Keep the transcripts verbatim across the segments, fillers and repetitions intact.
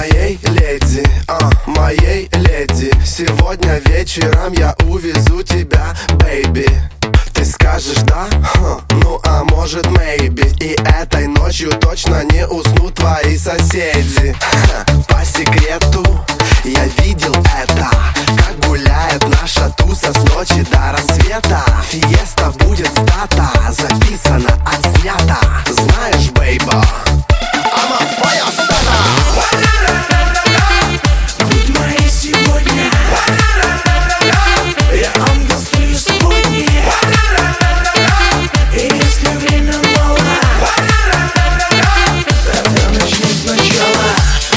Моей леди, а, моей леди, сегодня вечером я увезу тебя, бэйби. Ты скажешь да? Ха, ну а может maybe. И этой ночью точно не уснут твои соседи. Ха, по секрету я видел это, как гуляет наша туса с ночи до рассвета. Фиеста будет стата, записано, отснято. Знаешь, бейба, I'm on fire, стата. Будь моей сегодня, я ангел с преисподней. И если время мало, тогда начнем сначала.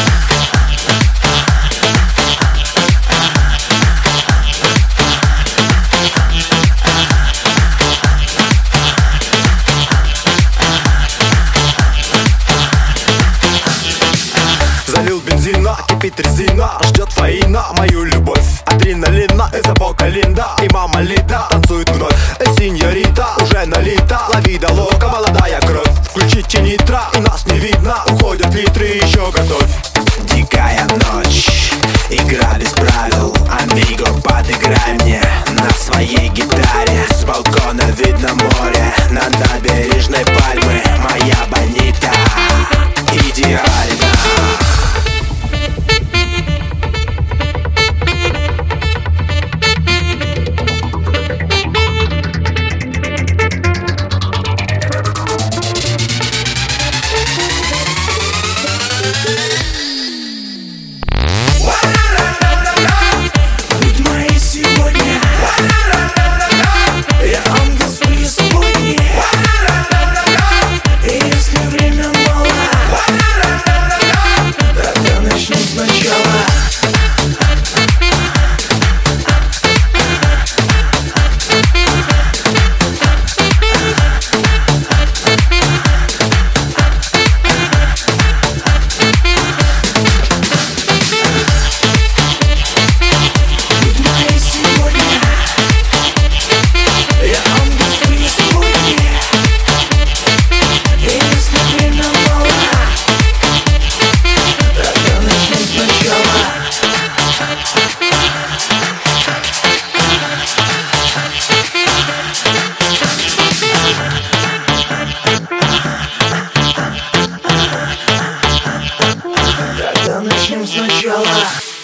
Залил бензина, кипит резина, ждет фаина мою любовь. Адреналина, эзапока Линда и мама Лида танцует вновь. Эй, синьорита, уже налита, лавида лока, молодая кровь. Включите нитро, и нас не видно, уходят литры, еще готовь. Дикая ночь, игра без правил. Амиго, подыграй мне на своей гитаре. С балкона видно море, на набережной Пальмы. Моя бонита идеальна. Будь моей сегодня, я ангел с преисподней. И если время мало, тогда начнем сначала. Тогда начнем сначала.